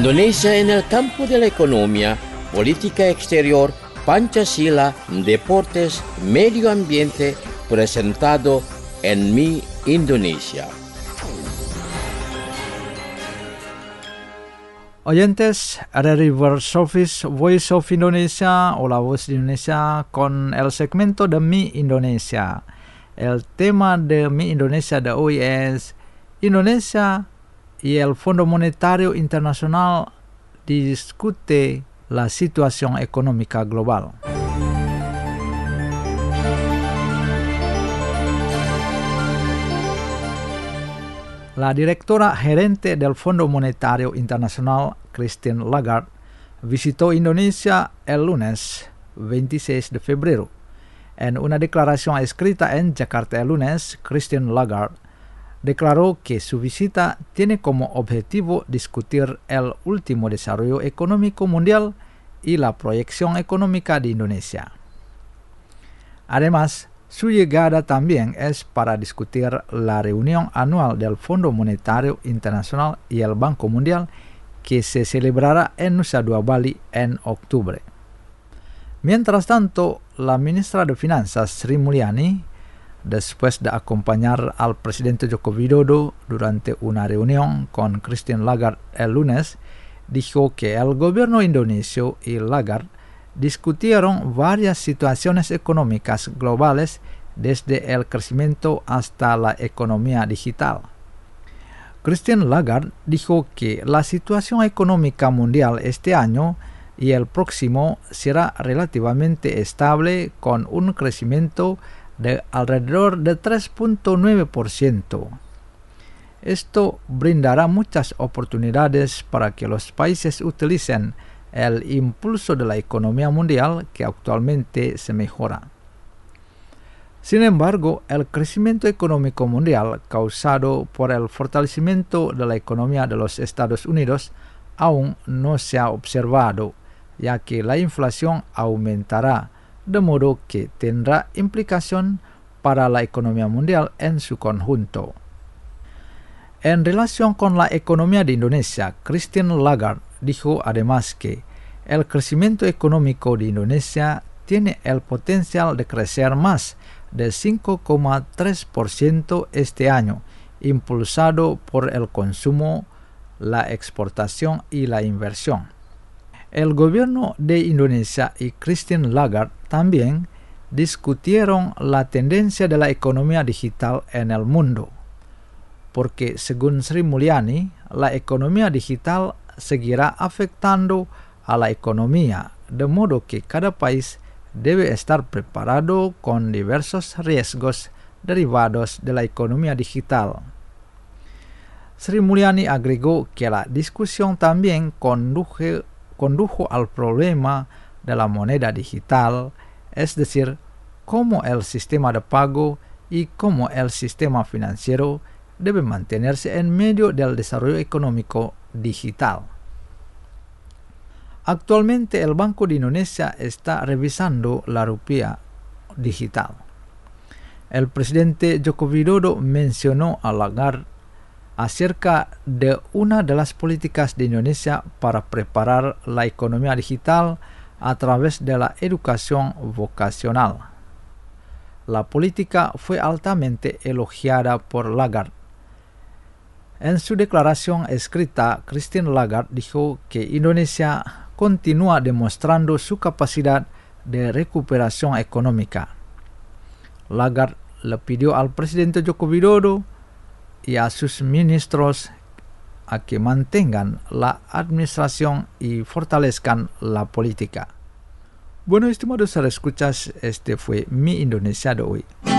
Indonesia en el campo de la economía, política exterior, Pancasila, deportes, medio ambiente, presentado en Mi Indonesia. Oyentes, RRI World Service Voice of Indonesia o la voz de Indonesia con el segmento de Mi Indonesia. El tema de Mi Indonesia de hoy es Indonesia y el Fondo Monetario Internacional discute la situación económica global. La directora gerente del Fondo Monetario Internacional, Christine Lagarde, visitó Indonesia el lunes 26 de febrero. En una declaración escrita en Jakarta el lunes, Christine Lagarde declaró que su visita tiene como objetivo discutir el último desarrollo económico mundial y la proyección económica de Indonesia. Además, su llegada también es para discutir la reunión anual del Fondo Monetario Internacional y el Banco Mundial que se celebrará en Nusa Dua, Bali en octubre. Mientras tanto, la ministra de Finanzas Sri Mulyani, después de acompañar al presidente Joko Widodo durante una reunión con Christine Lagarde el lunes, dijo que el gobierno indonesio y Lagarde discutieron varias situaciones económicas globales desde el crecimiento hasta la economía digital. Christine Lagarde dijo que la situación económica mundial este año y el próximo será relativamente estable con un crecimiento de alrededor de 3.9%. Esto brindará muchas oportunidades para que los países utilicen el impulso de la economía mundial que actualmente se mejora. Sin embargo, el crecimiento económico mundial causado por el fortalecimiento de la economía de los Estados Unidos aún no se ha observado, ya que la inflación aumentará, de modo que tendrá implicación para la economía mundial en su conjunto. En relación con la economía de Indonesia, Christine Lagarde dijo además que el crecimiento económico de Indonesia tiene el potencial de crecer más de 5,3% este año, impulsado por el consumo, la exportación y la inversión. El gobierno de Indonesia y Christine Lagarde también discutieron la tendencia de la economía digital en el mundo, porque según Sri Mulyani, la economía digital seguirá afectando a la economía, de modo que cada país debe estar preparado con diversos riesgos derivados de la economía digital. Sri Mulyani agregó que la discusión también condujo al problema de la moneda digital, es decir, cómo el sistema de pago y cómo el sistema financiero debe mantenerse en medio del desarrollo económico digital. Actualmente el Banco de Indonesia está revisando la rupiah digital. El presidente Joko Widodo mencionó a Lagarde acerca de una de las políticas de Indonesia para preparar la economía digital a través de la educación vocacional. La política fue altamente elogiada por Lagarde. En su declaración escrita, Christine Lagarde dijo que Indonesia continúa demostrando su capacidad de recuperación económica. Lagarde le pidió al presidente Joko Widodo y a sus ministros a que mantengan la administración y fortalezcan la política. Bueno, estimados escuchas, este fue Mi Indonesia de hoy.